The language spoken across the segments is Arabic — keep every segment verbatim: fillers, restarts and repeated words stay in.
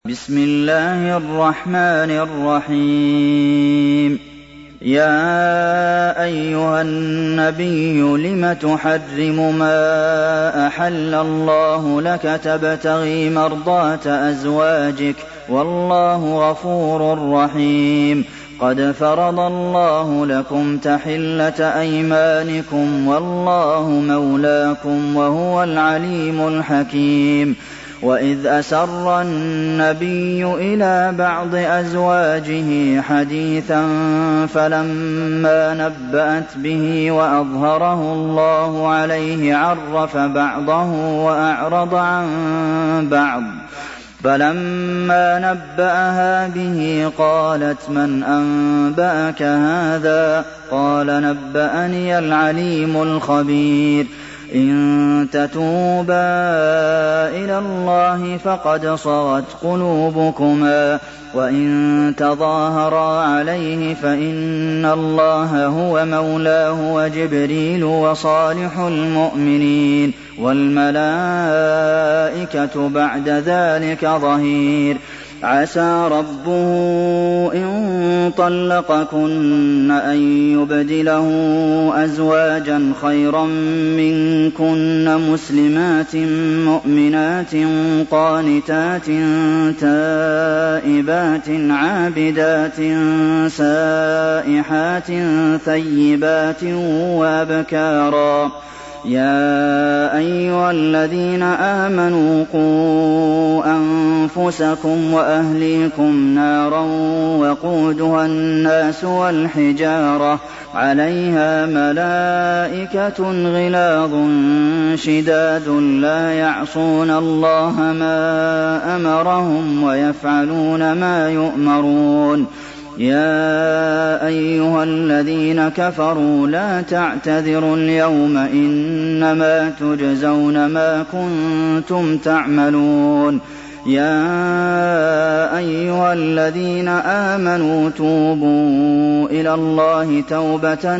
بسم الله الرحمن الرحيم يا أيها النبي لم تحرم ما أحل الله لك تبتغي مرضات أزواجك والله غفور رحيم قد فرض الله لكم تحلة أيمانكم والله مولاكم وهو العليم الحكيم وإذ أسر النبي إلى بعض أزواجه حديثا فلما نبأت به وأظهره الله عليه عرف بعضه وأعرض عن بعض فلما نبأها به قالت من أنبأك هذا قال نبأني العليم الخبير إن تتوبا إلى الله فقد صغت قلوبكما وإن تظاهرا عليه فإن الله هو مولاه وجبريل وصالح المؤمنين والملائكة بعد ذلك ظهير عسى ربه إن طلقكن أن يبدله أزواجا خيرا منكن مسلمات مؤمنات قانتات تائبات عابدات سائحات ثيبات وأبكارا يا أيها الذين آمنوا قوا أنفسكم وأهليكم نارا وقودها الناس والحجارة عليها ملائكة غلاظ شداد لا يعصون الله ما أمرهم ويفعلون ما يؤمرون يا أيها الذين كفروا لا تعتذروا اليوم إنما تجزون ما كنتم تعملون يا أيها الذين آمنوا توبوا إلى الله توبة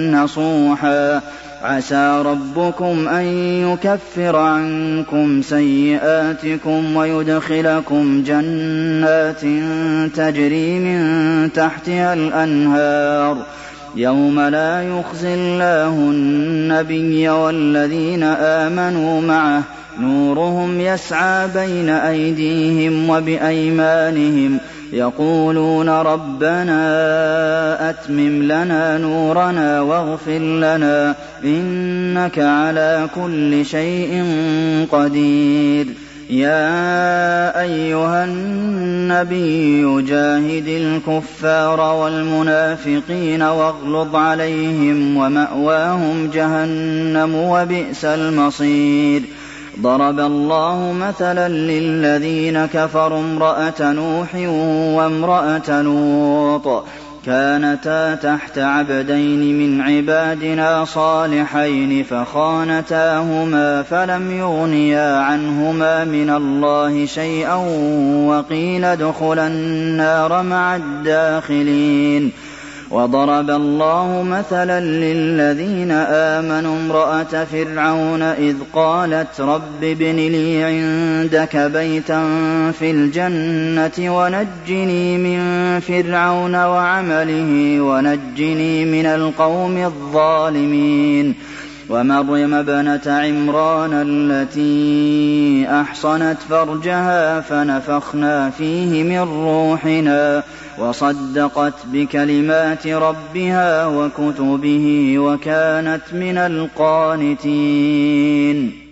نصوحا عسى ربكم أن يكفر عنكم سيئاتكم ويدخلكم جنات تجري من تحتها الأنهار يوم لا يخزي الله النبي والذين آمنوا معه نورهم يسعى بين أيديهم وبأيمانهم يقولون ربنا أتمم لنا نورنا واغفر لنا إنك على كل شيء قدير يا أيها النبي جاهد الكفار والمنافقين واغلظ عليهم ومأواهم جهنم وبئس المصير ضرب الله مثلا للذين كفروا امرأة نوح وامرأة لوط كانتا تحت عبدين من عبادنا صالحين فخانتاهما فلم يغنيا عنهما من الله شيئا وقيل ادخلا النار مع الداخلين وضرب الله مثلا للذين آمنوا امرأة فرعون إذ قالت رب ابن لي عندك بيتا في الجنة ونجني من فرعون وعمله ونجني من القوم الظالمين ومريم ابنة عمران التي أحصنت فرجها فنفخنا فيه من روحنا وصدقت بكلمات ربها وكتبه وكانت من القانتين